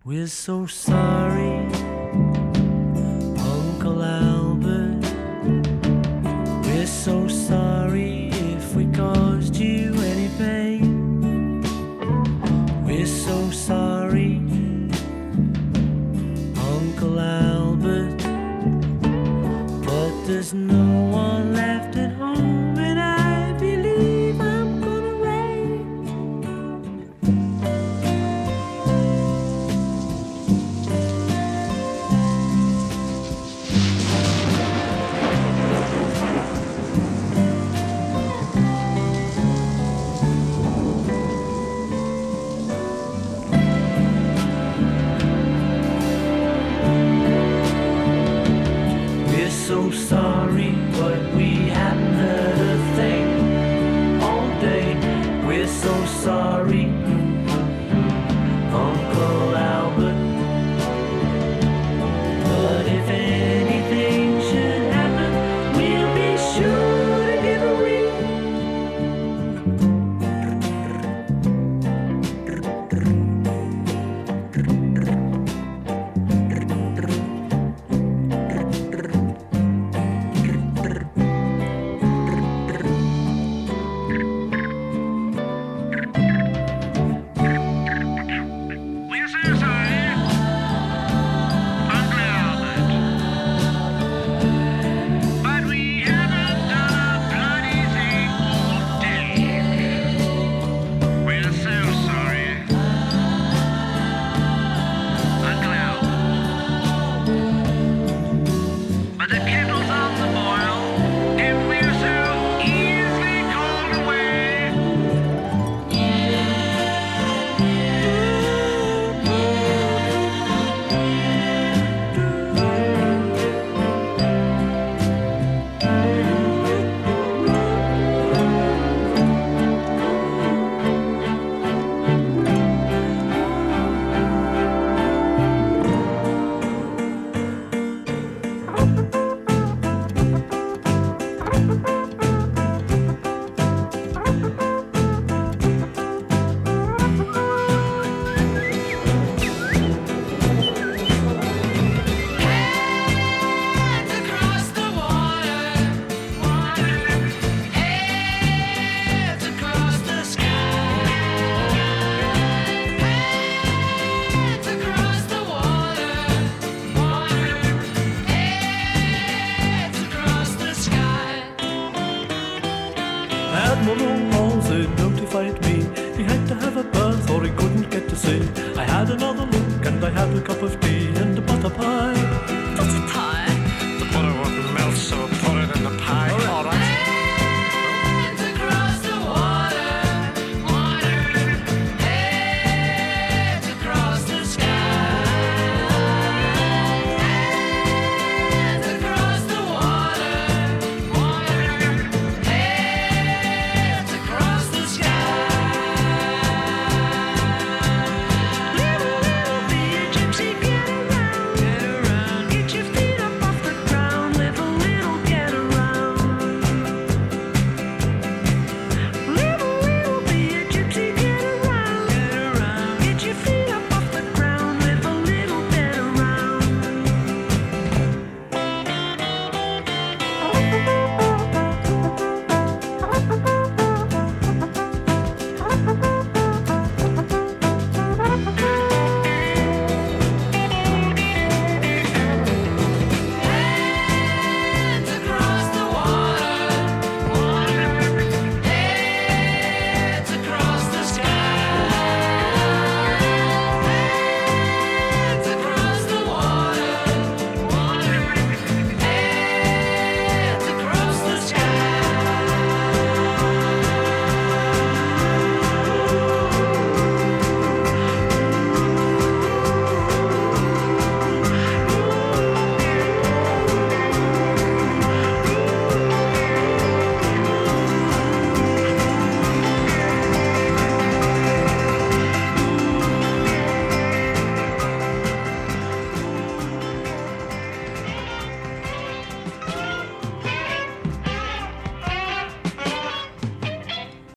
We're so sorry, Uncle Albert. We're so sorry if we caused you any pain. We're so sorry, Uncle Albert. But there's no one left at home, and I believe I'm gonna rain. We're so sorry, but we haven't heard a thing all day. We're so sorry, Uncle Albert. But if anything should happen, we'll be sure to give a ring. We're so sorry, Uncle Albert. But we haven't done a bloody thing all day. We're so sorry, Uncle Albert. But the kettle's on the boil, and we're so easily called away. Hands across the water, heads across the sky. Hands across the water, heads across the sky. Admiral Halsey notified me he had to have a berth or he couldn't get to sea. I had another look and I had a cup of tea and a butter pie.